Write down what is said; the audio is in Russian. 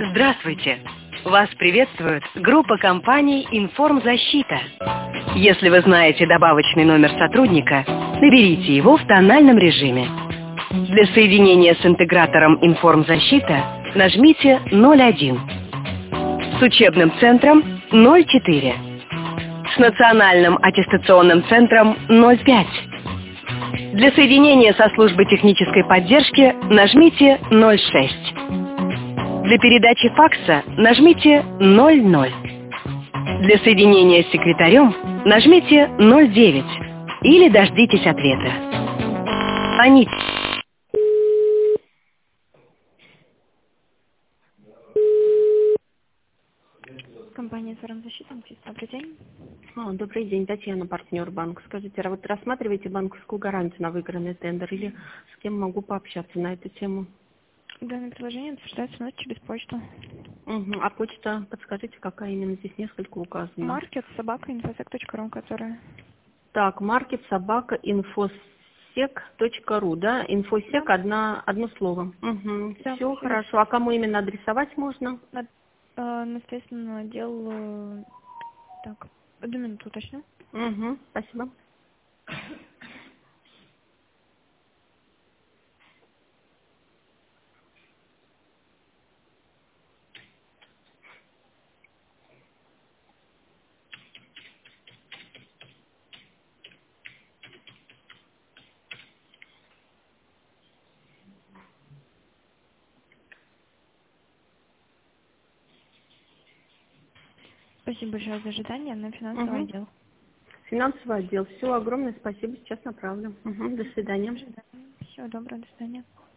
Здравствуйте! Вас приветствует группа компаний «Информзащита». Если вы знаете добавочный номер сотрудника, наберите его в тональном режиме. Для соединения с интегратором «Информзащита» нажмите 01. С учебным центром 04. С национальным аттестационным центром 05. Для соединения со службой технической поддержки нажмите 06. Для передачи факса нажмите 00. Для соединения с секретарем нажмите 09 или дождитесь ответа. Они... Компания «Информзащита», добрый день. Добрый день, Татьяна, партнер банка. Скажите, а вот рассматриваете банковскую гарантию на выигранный тендер или с кем могу пообщаться на эту тему? Данное предложение обсуждается ночью через почту. А почта, подскажите, какая именно? Здесь несколько указано. market@infosec.ru, которая... Так, market@infosec.ru, да? Infosec, Да. одно слово. Да, Все спасибо. хорошо. А кому именно адресовать можно? На следственный отдел... Так, 1 минуту уточню. Спасибо. Спасибо большое за ожидание на финансовый отдел. Финансовый отдел. Все, огромное спасибо. Сейчас направлю. До свидания. Всего доброго, до свидания.